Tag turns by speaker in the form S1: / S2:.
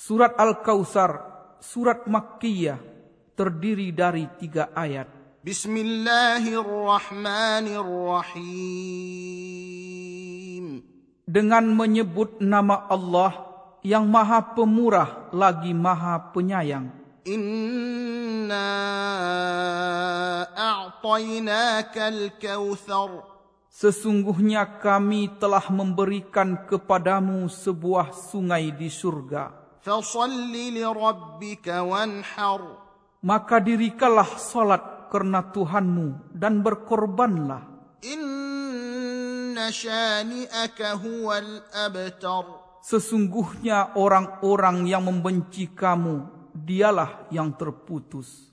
S1: Surat Al-Kautsar, surat Makkiyah, terdiri dari 3 ayat.
S2: Bismillahirrahmanirrahim.
S1: Dengan menyebut nama Allah yang Maha Pemurah lagi Maha Penyayang.
S2: Inna a'tainakal kautsar.
S1: Sesungguhnya kami telah memberikan kepadamu sebuah sungai di surga.
S2: Fasalli lirabbika wanhar.
S1: Maka dirikanlah salat kerana Tuhanmu dan berkorbanlah.
S2: Inna syani'aka huwal abtar.
S1: Sesungguhnya orang-orang yang membenci kamu, dialah yang terputus.